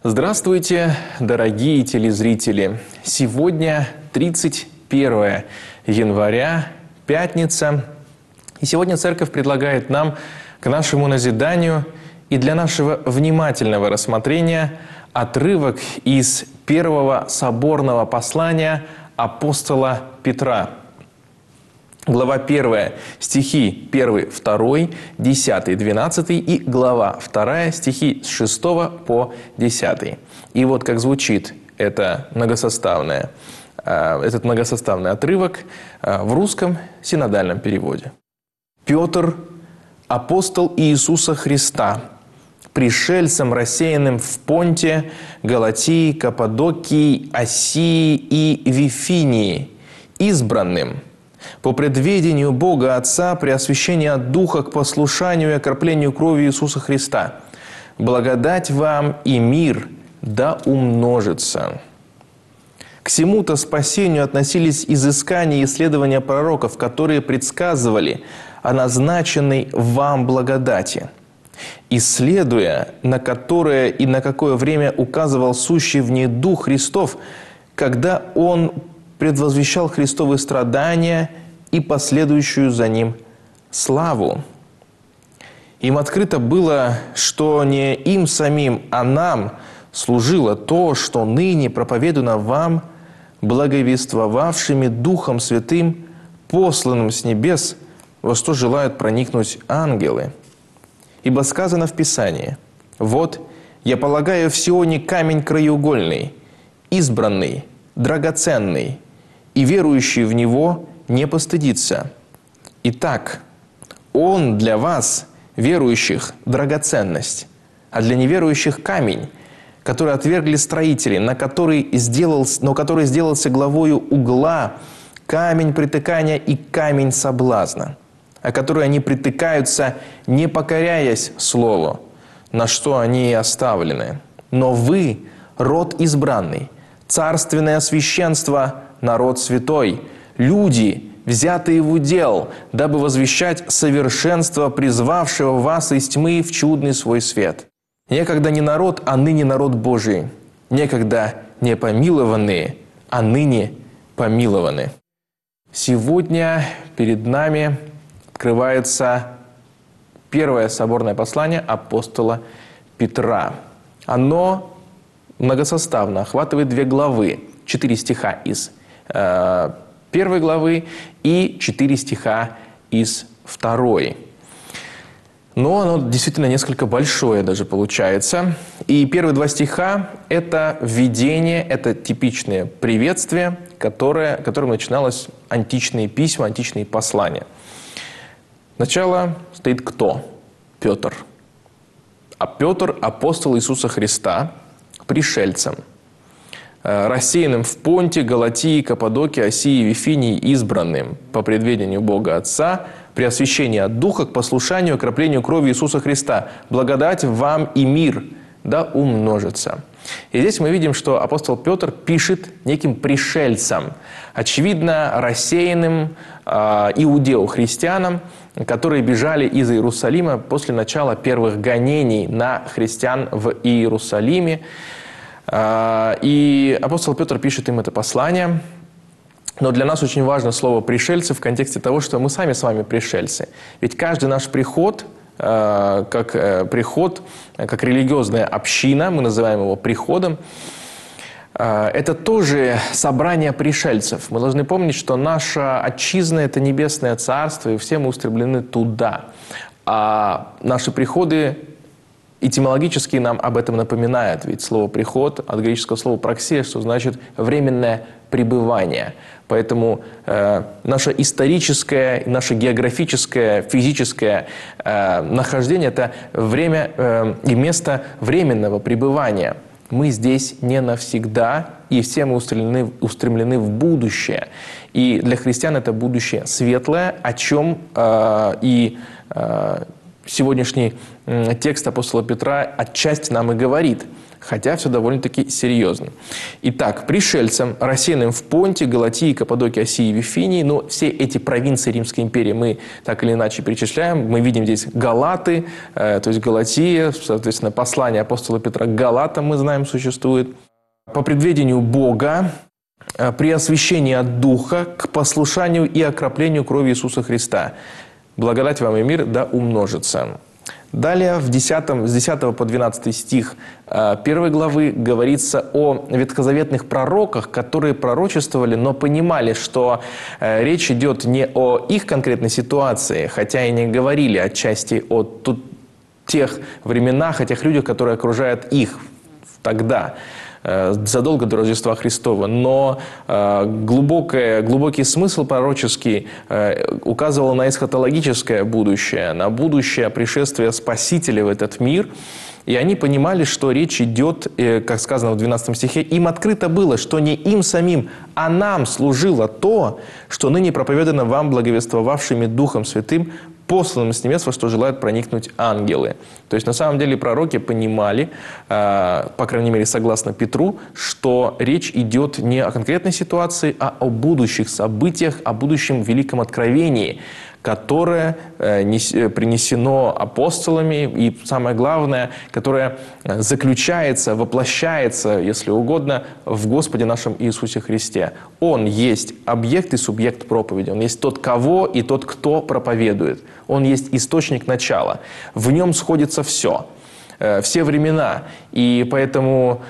Здравствуйте, дорогие телезрители! Сегодня 31 января, пятница. И сегодня Церковь предлагает нам к нашему назиданию и для нашего внимательного рассмотрения отрывок из первого соборного послания апостола Петра. Глава 1, стихи 1, 2, 10, 12 и глава 2, стихи с 6 по 10. И вот как звучит этот многосоставный отрывок в русском синодальном переводе. «Петр, апостол Иисуса Христа, пришельцем, рассеянным в Понте, Галатии, Каппадокии, Асии и Вифинии, избранным, по предведению Бога Отца при освящении от Духа к послушанию и окроплению крови Иисуса Христа. Благодать вам и мир да умножится». К сему-то спасению относились изыскания и исследования пророков, которые предсказывали о назначенной вам благодати, исследуя, на которое и на какое время указывал сущий в ней Дух Христов, когда Он предвозвещал Христовы страдания и последующую за Ним славу. Им открыто было, что не им самим, а нам служило то, что ныне проповедано вам, благовествовавшими Духом Святым, посланным с небес, во что желают проникнуть ангелы. Ибо сказано в Писании: «Вот, я полагаю в Сионе камень краеугольный, избранный, драгоценный, и верующий в Него не постыдится. Итак, Он для вас, верующих, драгоценность, а для неверующих камень, который отвергли строители, но который сделался главою угла, камень притыкания и камень соблазна, о который они притыкаются, не покоряясь слову, на что они и оставлены. Но вы – род избранный, царственное священство, народ святой, люди, взятые в удел, дабы возвещать совершенство призвавшего вас из тьмы в чудный свой свет. Некогда не народ, а ныне народ Божий, некогда не помилованные, а ныне помилованы». Сегодня перед нами открывается первое соборное послание апостола Петра. Оно многосоставно, охватывает 2 главы, 4 стиха из 1 главы и 4 стиха из 2. Но оно действительно несколько большое даже получается. И первые 2 стиха – это введение, это типичное приветствие, которым начиналось античные письма, античные послания. Сначала стоит кто? Петр. А Петр – апостол Иисуса Христа, пришельцем, рассеянным в Понте, Галатии, Каппадокии, Асии, Вифинии, избранным по предведению Бога Отца, при освящении от Духа к послушанию, окроплению крови Иисуса Христа. Благодать вам и мир да умножится. И здесь мы видим, что апостол Петр пишет неким пришельцам, очевидно, рассеянным иудео-христианам, которые бежали из Иерусалима после начала первых гонений на христиан в Иерусалиме. И апостол Петр пишет им это послание. Но для нас очень важно слово «пришельцы» в контексте того, что мы сами с вами пришельцы. Ведь каждый наш приход, как религиозная община, мы называем его приходом, это тоже собрание пришельцев. Мы должны помнить, что наша отчизна – это небесное царство, и все мы устремлены туда. А наши приходы этимологически нам об этом напоминают. Ведь слово «приход» от греческого слова «проксия», что значит «временное пребывание». Поэтому наше историческое, наше географическое, физическое нахождение – это время и место временного пребывания. Мы здесь не навсегда, и все мы устремлены в будущее. И для христиан это будущее светлое, о чем сегодняшний текст апостола Петра отчасти нам и говорит, хотя все довольно-таки серьезно. Итак, пришельцам, рассеянным в Понте, Галатии, Каппадокии, Асии и Вифинии, но все эти провинции Римской империи мы так или иначе перечисляем. Мы видим здесь Галаты, то есть Галатия, соответственно, послание апостола Петра к Галатам, мы знаем, существует. По предведению Бога, при освящении от Духа, к послушанию и окроплению крови Иисуса Христа. Благодать вам и мир да умножится. Далее, с 10 по 12 стих 1 главы говорится о ветхозаветных пророках, которые пророчествовали, но понимали, что речь идет не о их конкретной ситуации, хотя и не говорили отчасти о тех временах, о тех людях, которые окружают их тогда, задолго до Рождества Христова, но глубокий смысл пророческий указывал на эсхатологическое будущее, на будущее пришествия Спасителя в этот мир. И они понимали, что речь идет, как сказано в 12 стихе, им открыто было, что не им самим, а нам служило то, что ныне проповедано вам, благовествовавшими Духом Святым, посланным с небес, во что желают проникнуть ангелы. То есть, на самом деле, пророки понимали, по крайней мере, согласно Петру, что речь идет не о конкретной ситуации, а о будущих событиях, о будущем великом откровении, которое принесено апостолами и, самое главное, которое заключается, воплощается, если угодно, в Господе нашем Иисусе Христе. Он есть объект и субъект проповеди. Он есть тот, кого и тот, кто проповедует. Он есть источник начала. В нем сходится все времена. И поэтому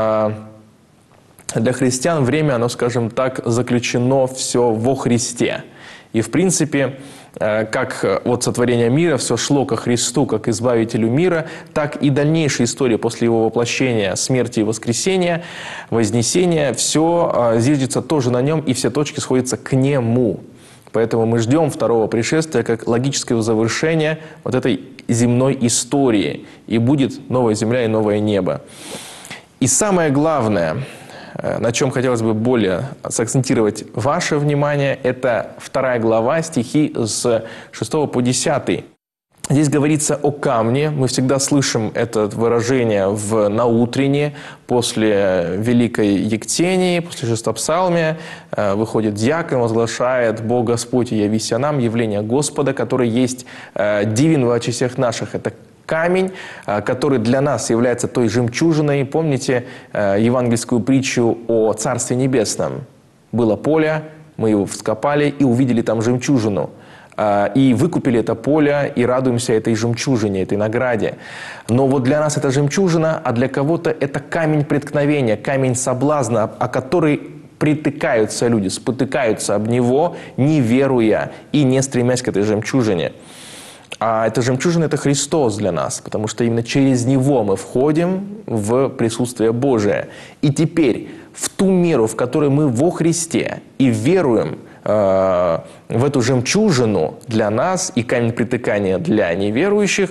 для христиан время, оно, скажем так, заключено все во Христе. И, в принципе, как от сотворения мира все шло ко Христу, как избавителю мира, так и дальнейшая история после его воплощения, смерти и воскресения, вознесения, все зиждется тоже на нем, и все точки сходятся к нему. Поэтому мы ждем второго пришествия как логического завершения вот этой земной истории. И будет новая земля и новое небо. И самое главное, на чем хотелось бы более сакцентировать ваше внимание, это 2 глава, стихи с 6 по 10. Здесь говорится о камне. Мы всегда слышим это выражение в наутрене, после Великой Ектении, после Шестопсалмия. Выходит диакон, возглашает: «Бог Господь, явися нам, явление Господа, который есть дивен в очи всех наших». Это камень, который для нас является той жемчужиной. Помните евангельскую притчу о Царстве Небесном? Было поле, мы его вскопали и увидели там жемчужину. И выкупили это поле, и радуемся этой жемчужине, этой награде. Но вот для нас это жемчужина, а для кого-то это камень преткновения, камень соблазна, о который притыкаются люди, спотыкаются об него, не веруя и не стремясь к этой жемчужине. А эта жемчужина – это Христос для нас, потому что именно через Него мы входим в присутствие Божие. И теперь в ту меру, в которой мы во Христе и веруем в эту жемчужину для нас и камень притыкания для неверующих,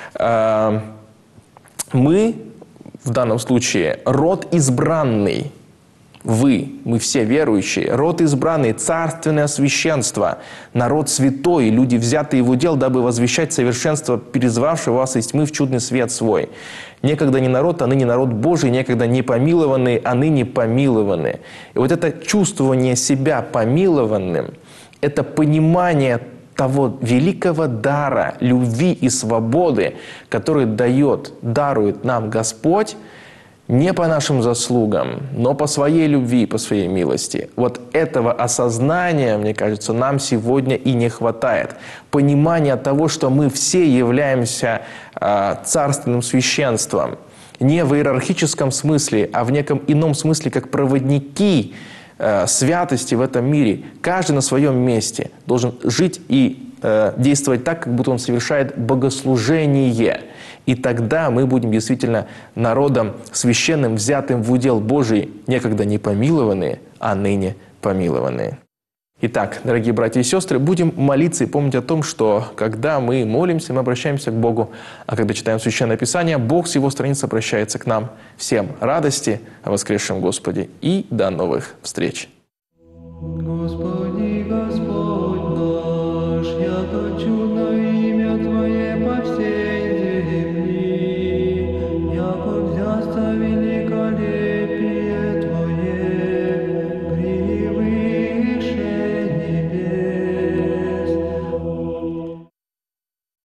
мы, в данном случае, род избранный. Мы все верующие, род избранный, царственное священство, народ святой, люди, взятые в удел, дабы возвещать совершенство призвавшего вас из тьмы в чудный свет свой. Некогда не народ, а ныне народ Божий, некогда не помилованный, а ныне помилованы. И вот это чувствование себя помилованным, это понимание того великого дара, любви и свободы, который дарует нам Господь, не по нашим заслугам, но по своей любви, по своей милости. Вот этого осознания, мне кажется, нам сегодня и не хватает. Понимания того, что мы все являемся царственным священством. Не в иерархическом смысле, а в неком ином смысле, как проводники святости в этом мире. Каждый на своем месте должен жить и действовать так, как будто он совершает богослужение. И тогда мы будем действительно народом священным, взятым в удел Божий, некогда не помилованные, а ныне помилованные. Итак, дорогие братья и сестры, будем молиться и помнить о том, что когда мы молимся, мы обращаемся к Богу, а когда читаем Священное Писание, Бог с Его страниц обращается к нам. Всем радости о воскресшем Господе и до новых встреч!